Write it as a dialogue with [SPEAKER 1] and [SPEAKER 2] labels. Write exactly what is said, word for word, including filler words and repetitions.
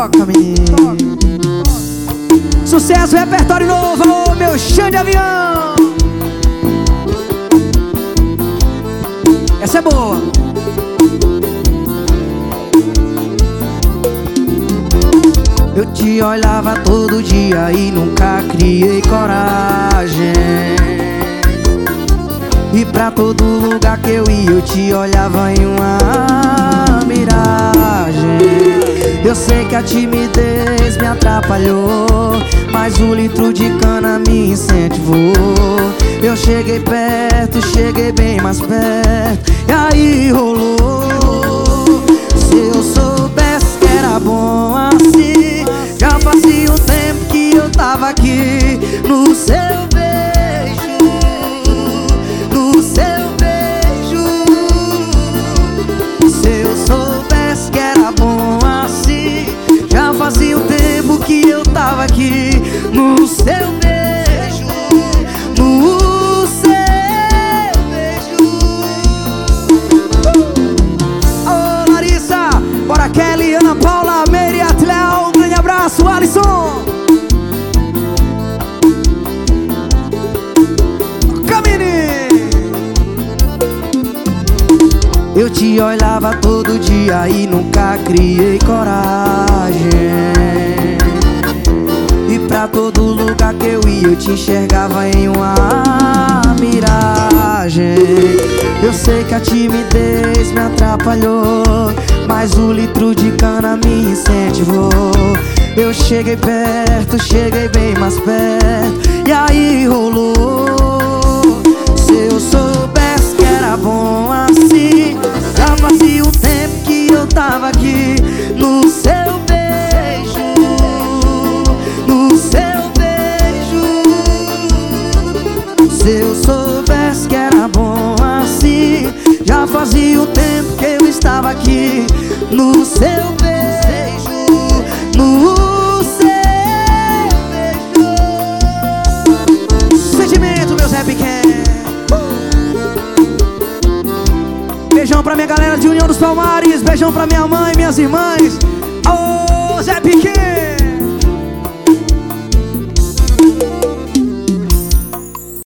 [SPEAKER 1] Toca, menino. Sucesso, repertório novo, ô meu chão de avião. Essa é boa. Eu te olhava todo dia e nunca criei coragem. E pra todo lugar que eu ia eu te olhava em uma miragem. Eu sei que a timidez me atrapalhou, mas o litro de cana me incentivou. Eu cheguei perto, cheguei bem mais perto, e aí rolou. Se eu soubesse que era bom assim, já fazia um tempo que eu tava aqui no seu beijo, no seu beijo. Se eu soubesse que era bom assim, já fazia um tempo que eu tava aqui no seu beijo, no seu beijo. Ô Larissa, bora Kelly, Ana Paula, Meire, Atléo, um grande abraço, Alisson. Eu te olhava todo dia e nunca criei coragem. E pra todo lugar que eu ia eu te enxergava em uma miragem. Eu sei que a timidez me atrapalhou, mas o litro de cana me incentivou. Eu cheguei perto, cheguei bem mais perto, e aí rolou. Se eu soubesse que era bom assim, já fazia um tempo que eu tava aqui no seu beijo, no seu beijo. Se eu soubesse que era bom assim, já fazia um tempo que eu estava aqui no seu beijo, no seu beijo. Sentimento, meu Zé Pequeno. Beijão pra minha galera de União dos Palmares, beijão pra minha mãe, minhas irmãs. Ô, Zé Pequeno.